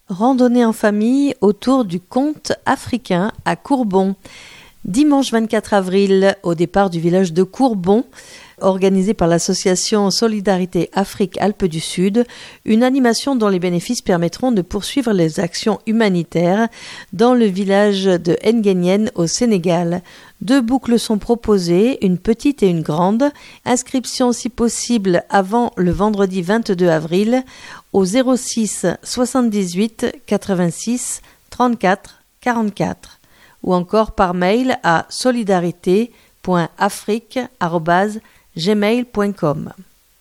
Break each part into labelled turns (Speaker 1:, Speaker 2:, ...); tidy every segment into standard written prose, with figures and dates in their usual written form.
Speaker 1: Randonnée en famille autour du conte africain à Courbon. Dimanche 24 avril, au départ du village de Courbon, organisée par l'association Solidarité Afrique-Alpes du Sud, une animation dont les bénéfices permettront de poursuivre les actions humanitaires dans le village de Nguéniène au Sénégal. 2 boucles sont proposées, une petite et une grande. Inscription si possible avant le vendredi 22 avril au 06 78 86 34 44 ou encore par mail à solidarité.afrique@gmail.com.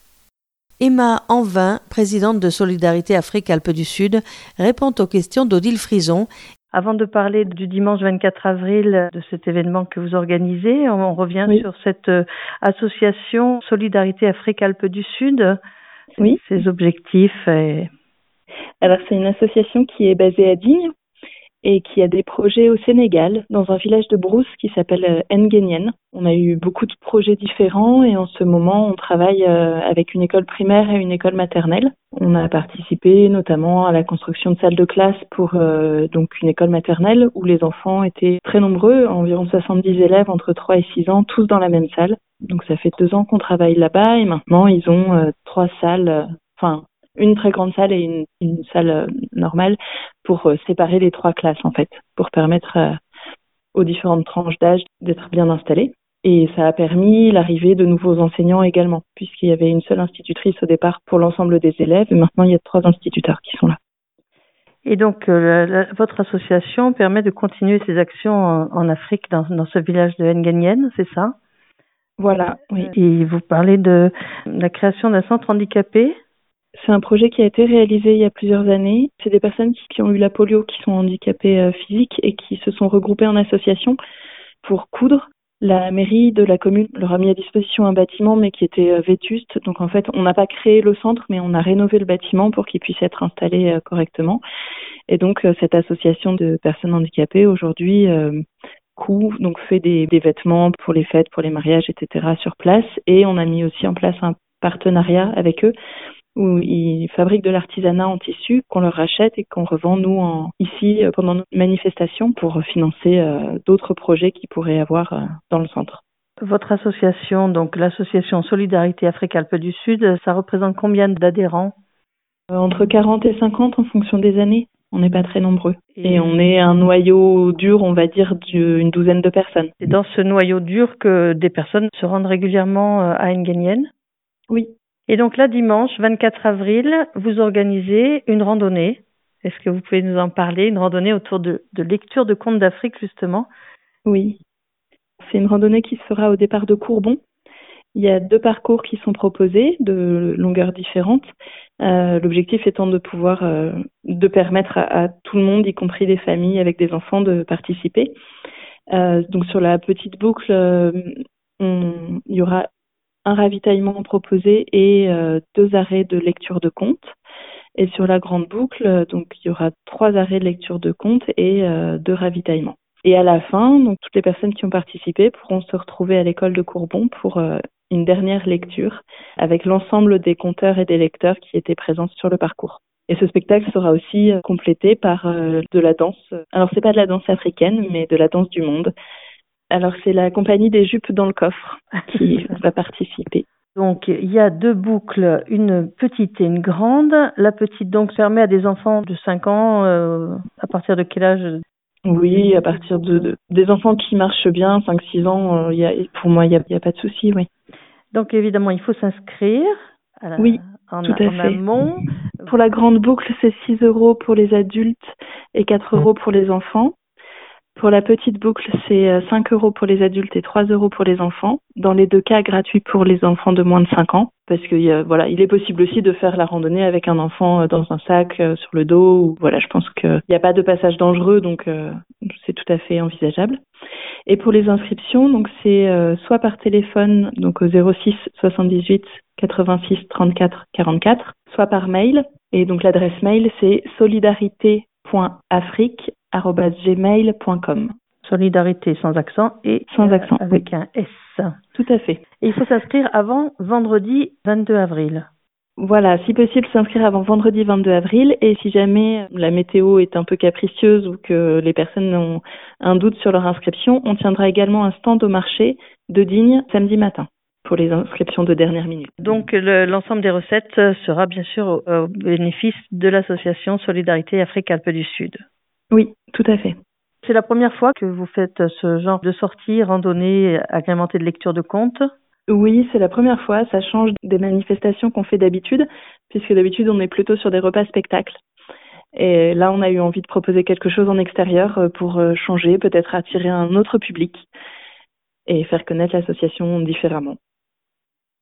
Speaker 1: Emma Anvin, présidente de Solidarité Afrique-Alpes du Sud, répond aux questions d'Odile Frison. Avant de parler du dimanche 24 avril, de cet événement que vous organisez, on revient sur cette association Solidarité Afrique-Alpes du Sud, ses objectifs.
Speaker 2: Alors, c'est une association qui est basée à Digne et qui a des projets au Sénégal, dans un village de brousse qui s'appelle Nguéniène. On a eu beaucoup de projets différents et en ce moment, on travaille avec une école primaire et une école maternelle. On a participé notamment à la construction de salles de classe pour donc une école maternelle où les enfants étaient très nombreux, environ 70 élèves entre 3 et 6 ans, tous dans la même salle. Donc ça fait 2 ans qu'on travaille là-bas et maintenant ils ont 3 salles, une très grande salle et une salle normale pour séparer les 3 classes en fait, pour permettre aux différentes tranches d'âge d'être bien installées. Et ça a permis l'arrivée de nouveaux enseignants également, puisqu'il y avait une seule institutrice au départ pour l'ensemble des élèves et maintenant il y a 3 instituteurs qui sont là.
Speaker 1: Et donc votre association permet de continuer ses actions en Afrique dans ce village de Nguéniène, c'est ça?
Speaker 2: Voilà, oui.
Speaker 1: Et vous parlez de la création d'un centre handicapé?
Speaker 2: C'est un projet qui a été réalisé il y a plusieurs années. C'est des personnes qui ont eu la polio, qui sont handicapées physiques et qui se sont regroupées en association pour coudre. La mairie de la commune leur a mis à disposition un bâtiment mais qui était vétuste. Donc en fait, on n'a pas créé le centre mais on a rénové le bâtiment pour qu'il puisse être installé correctement. Et donc cette association de personnes handicapées aujourd'hui fait des vêtements pour les fêtes, pour les mariages, etc. sur place. Et on a mis aussi en place un partenariat avec eux où ils fabriquent de l'artisanat en tissu qu'on leur rachète et qu'on revend nous ici pendant nos manifestations pour financer d'autres projets qu'ils pourraient avoir dans le centre.
Speaker 1: Votre association, donc l'association Solidarité Afrique-Alpes du Sud, ça représente combien d'adhérents?
Speaker 2: Entre 40 et 50 en fonction des années. On n'est pas très nombreux. Et on est un noyau dur, on va dire, d'une douzaine de personnes.
Speaker 1: C'est dans ce noyau dur que des personnes se rendent régulièrement à Nguéniène?
Speaker 2: Oui.
Speaker 1: Et donc là, dimanche 24 avril, vous organisez une randonnée. Est-ce que vous pouvez nous en parler? Une randonnée autour de lecture de contes d'Afrique, justement.
Speaker 2: Oui. C'est une randonnée qui se fera au départ de Courbon. Il y a 2 parcours qui sont proposés, de longueurs différentes. L'objectif étant de pouvoir, de permettre à tout le monde, y compris des familles avec des enfants, de participer. Donc sur la petite boucle, il y aura un ravitaillement proposé et 2 arrêts de lecture de contes. Et sur la grande boucle, donc il y aura 3 arrêts de lecture de contes et 2 ravitaillements. Et à la fin, donc toutes les personnes qui ont participé pourront se retrouver à l'école de Courbon pour une dernière lecture avec l'ensemble des conteurs et des lecteurs qui étaient présents sur le parcours. Et ce spectacle sera aussi complété par de la danse. Alors c'est pas de la danse africaine, mais de la danse du monde. Alors, c'est la compagnie des jupes dans le coffre qui va participer.
Speaker 1: Donc, il y a 2 boucles, une petite et une grande. La petite, donc, permet à des enfants de 5 ans, à partir de quel âge?
Speaker 2: Oui, à partir des enfants qui marchent bien, 5-6 ans, pour moi, il n'y a pas de souci, oui.
Speaker 1: Donc, évidemment, il faut s'inscrire en amont.
Speaker 2: Pour la grande boucle, c'est 6 € pour les adultes et 4 € pour les enfants. Pour la petite boucle, c'est 5 € pour les adultes et 3 € pour les enfants. Dans les 2 cas, gratuit pour les enfants de moins de 5 ans. Parce que il est possible aussi de faire la randonnée avec un enfant dans un sac sur le dos. Je pense qu'il n'y a pas de passage dangereux, donc c'est tout à fait envisageable. Et pour les inscriptions, donc c'est soit par téléphone, donc au 06 78 86 34 44, soit par mail. Et donc l'adresse mail, c'est solidarité.afrique@gmail.com.
Speaker 1: Solidarité sans accent et
Speaker 2: sans accent,
Speaker 1: avec un S.
Speaker 2: Tout à fait.
Speaker 1: Et il faut s'inscrire avant vendredi 22 avril.
Speaker 2: Voilà, si possible, s'inscrire avant vendredi 22 avril. Et si jamais la météo est un peu capricieuse ou que les personnes ont un doute sur leur inscription, on tiendra également un stand au marché de Digne samedi matin pour les inscriptions de dernière minute.
Speaker 3: Donc l'ensemble des recettes sera bien sûr au bénéfice de l'association Solidarité Afrique-Alpes du Sud.
Speaker 2: Oui, tout à fait.
Speaker 3: C'est la première fois que vous faites ce genre de sortie, randonnée agrémentée de lecture de contes?
Speaker 2: Oui, c'est la première fois. Ça change des manifestations qu'on fait d'habitude, puisque d'habitude on est plutôt sur des repas spectacles. Et là, on a eu envie de proposer quelque chose en extérieur pour changer, peut-être attirer un autre public et faire connaître l'association différemment.